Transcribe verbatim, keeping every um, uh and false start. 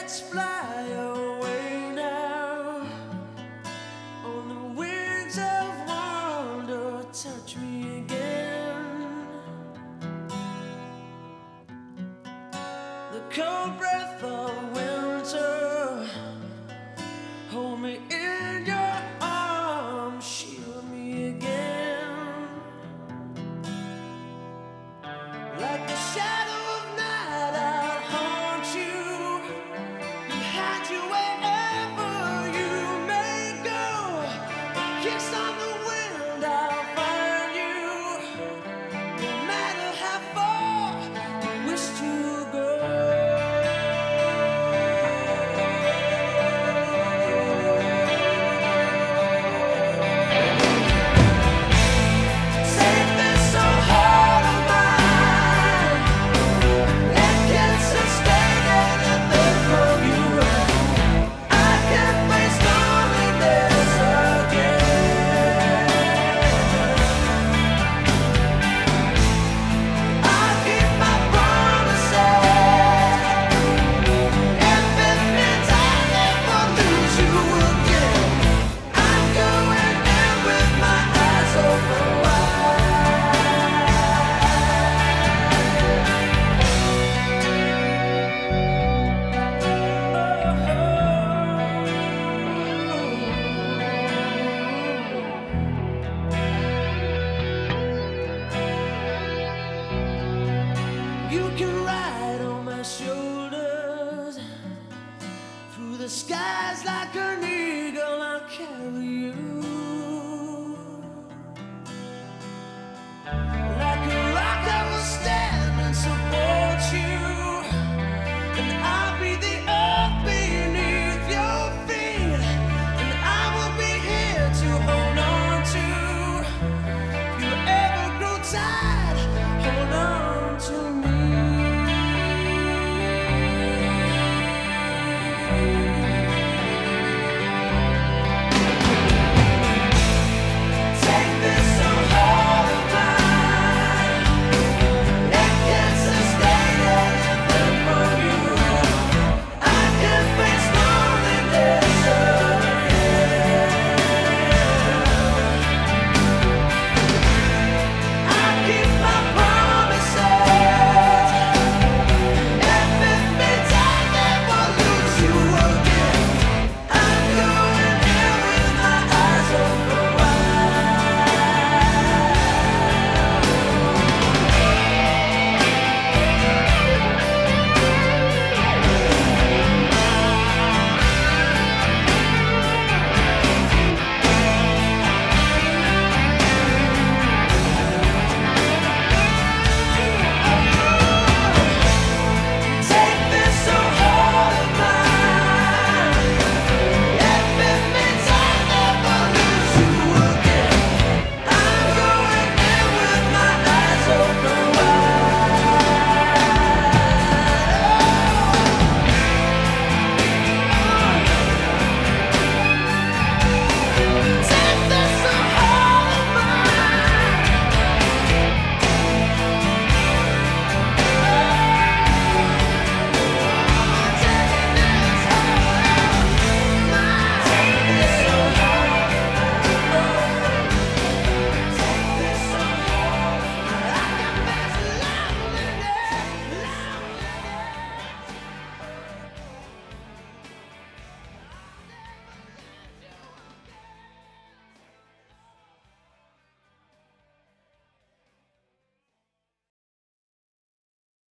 let's fly away now. On the wings of wonder, touch me again. The cold breath of winter, hold me in your arms, shield me again. Like the shadow of night, I'll haunt you, behind you wherever you may go. A kiss on the wind, I'll find you, no matter how far you wish to go. Take this so hard of mine, it can sustain anything from you. I can face loneliness again. I'll keep my promises, if it means I never lose you again. I'm going in with my eyes open You can ride on my shoulders, through the skies like an eagle, I'll carry you. Like a rock I will stand and support